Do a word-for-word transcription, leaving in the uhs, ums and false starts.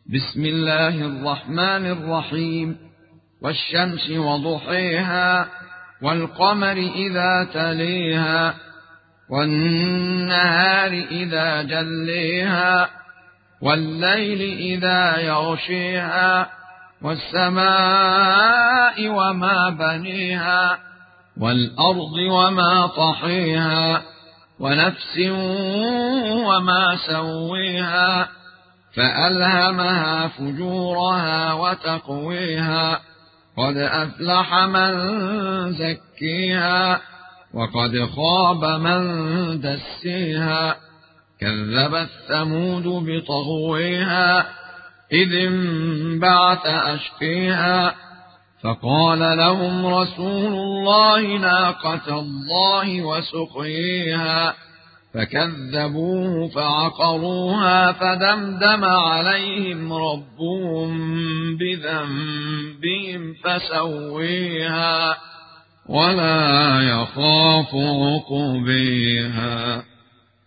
بسم الله الرحمن الرحيم. والشمس وضحيها والقمر إذا تليها والنهار إذا جليها والليل إذا يغشيها والسماء وما بنيها والأرض وما طحيها ونفس وما سويها فألهمها فجورها وتقويها قد أفلح من زكيها وقد خاب من دسيها كذبت ثمود بطغويها إذ انبعث أشقيها فقال لهم رسول الله ناقة الله وسقيها فكذبوه فعقروها فدمدم عليهم ربهم بذنبهم فسويها ولا يخاف عقبيها.